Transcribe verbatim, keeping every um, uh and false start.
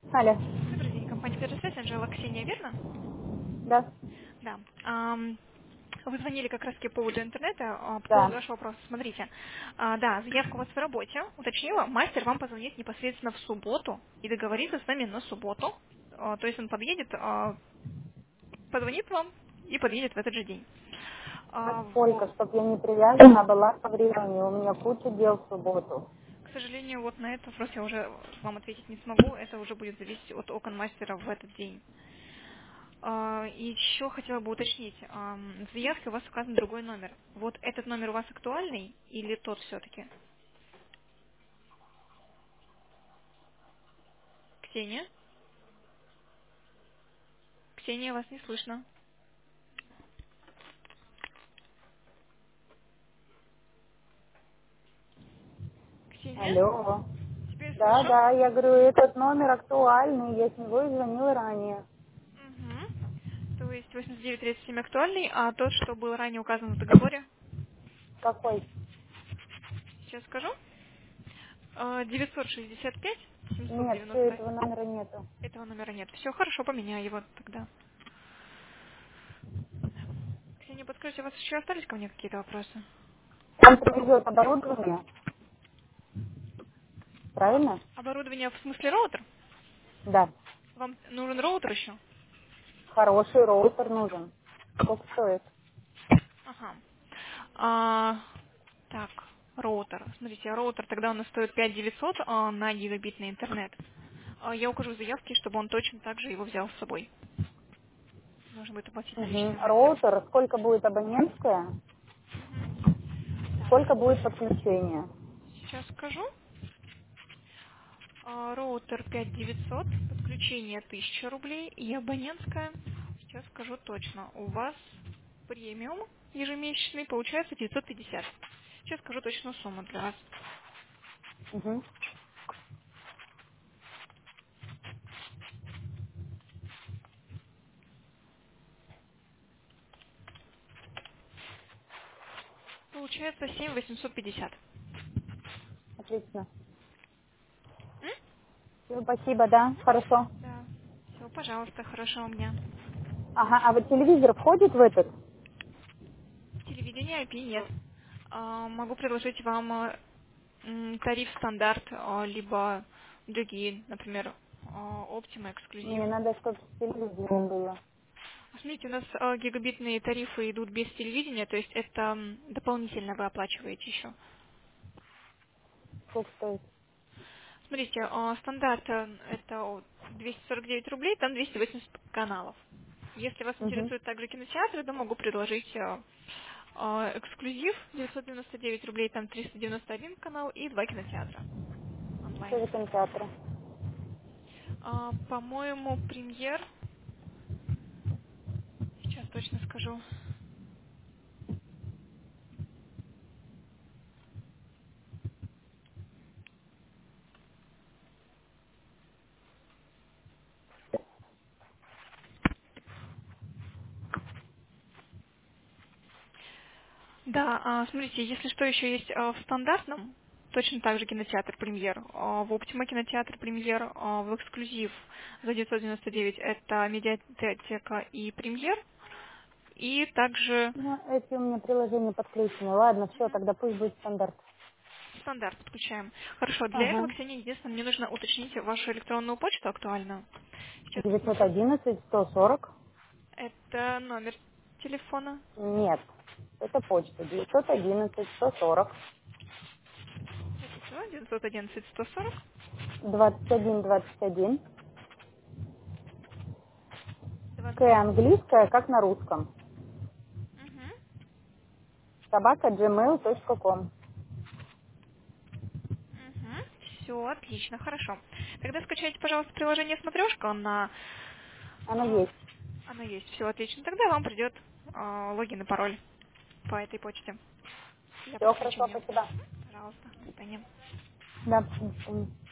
Алло. Добрый день, компания «Первая связь», Анжела, Ксения, верно? Да. Да. Ам, Вы звонили как раз по поводу интернета, а, по поводу Да. вашего вопроса. Смотрите, а, да, заявка у вас в работе, уточнила, мастер вам позвонит непосредственно в субботу и договорится с вами на субботу. А, То есть он подъедет, а, позвонит вам и подъедет в этот же день. А, Насколько, в- чтобы я не привязана была по времени. У меня куча дел в субботу. К сожалению, вот на этот вопрос я уже вам ответить не смогу, это уже будет зависеть от окон мастера в этот день. А, И еще хотела бы уточнить, ам, в заявке у вас указан другой номер. Вот этот номер у вас актуальный или тот все-таки? Ксения? Ксения, вас не слышно. Ксения? Алло. Теперь Да, слышу. да, я говорю, этот номер актуальный, я с него и звонила ранее. Угу. То есть восемьдесят девять тридцать семь актуальный, а тот, что был ранее указан в договоре, Какой? сейчас скажу, А, девятьсот шестьдесят пять семьсот Нет, все, девяносто. этого номера нету. Этого номера нет. Все хорошо, поменяю его тогда. Ксения, подскажите, у вас еще остались ко мне какие-то вопросы? Он привезет оборудование, правильно? Оборудование в смысле роутер? Да. Вам нужен роутер еще? Хороший роутер нужен. Сколько стоит? Ага. А, так, роутер. Смотрите, роутер тогда у нас стоит пять девятьсот а, на гигабитный интернет. А, я укажу в заявке, чтобы он точно так же его взял с собой. Нужно будет оплатить Угу. наличными мастеру. Роутер, сколько будет абонентская, сколько будет подключение? Сейчас скажу. А, роутер пять девятьсот, подключение тысяча рублей и абонентская. Сейчас скажу точно. У вас премиум ежемесячный получается девятьсот пятьдесят. Сейчас скажу точную сумму для вас. Угу. Получается семь восемьсот пятьдесят. Отлично. М? Все, спасибо, да, хорошо. Да. Все, пожалуйста, хорошего дня. Ага, а вот телевизор входит в этот? Телевидение ай пи нет. А, могу предложить вам а, м, тариф стандарт, а, либо другие, например, а, Optima эксклюзив. Мне надо, чтобы с телевизором было. Смотрите, у нас а, гигабитные тарифы идут без телевидения, то есть это м, дополнительно вы оплачиваете еще. Сколько стоит? Смотрите, а, стандарт э, это о, двести сорок девять рублей, там двести восемьдесят каналов. Если вас Угу. интересуют также кинотеатры, то могу предложить а, а, эксклюзив девятьсот девяносто девять рублей, там триста девяносто один канал и два кинотеатра онлайн. Что за кинотеатры? А, по-моему, премьер, сейчас точно скажу. Да, а, смотрите, если что еще есть а, в стандартном, точно так же кинотеатр премьер, а, в Optima кинотеатр премьер, а, в эксклюзив за девятьсот девяносто девять это медиатека и премьер, и также Ну, эти у меня приложения подключены. Ладно, все, мгм, тогда пусть будет стандарт. стандарт подключаем. Хорошо, для этого, Ага. Ксения, единственное, мне нужно уточнить вашу электронную почту актуальную. Сейчас девятьсот посмотрю. одиннадцать сто сорок. Это номер телефона. Нет, это почта. девятьсот одиннадцать сто сорок. Это все, девятьсот одиннадцать сто сорок. двадцать один двадцать один. К двадцать один. английская, как на русском. Собака gmail точка ком. Все, отлично, хорошо. Тогда скачайте, пожалуйста, приложение «Смотрешка» на... Оно а, есть. Оно есть, все отлично. Тогда вам придет а, логин и пароль по этой почте для Все хорошо, подключения. спасибо. Пожалуйста, до свидания. Да, до свидания.